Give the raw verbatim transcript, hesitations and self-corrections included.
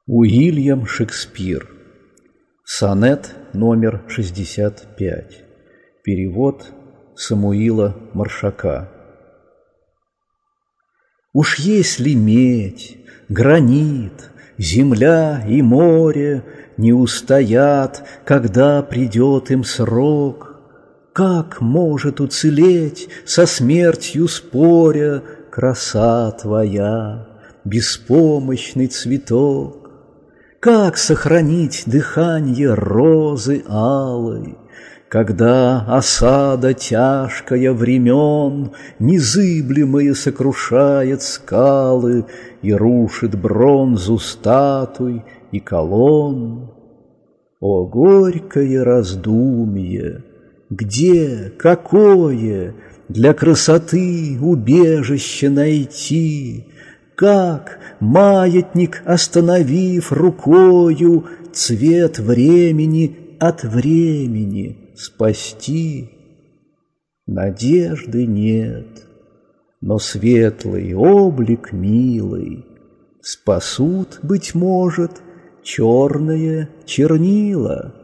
Уильям Шекспир. Сонет номер шестьдесят пять. Перевод Самуила Маршака. Уж если медь, гранит, земля и море не устоят, когда придет им срок, как может уцелеть, со смертью споря, краса твоя, беспомощный цветок? Как сохранить дыханье розы алой, когда осада тяжкая времен, незыблемые сокрушает скалы и рушит бронзу статуй и колонн? О, горькое раздумье! Где, какое для красоты убежище найти? Как, маятник остановив рукою, цвет времени от времени спасти? Надежды нет, но светлый облик милый спасут, быть может, черные чернила.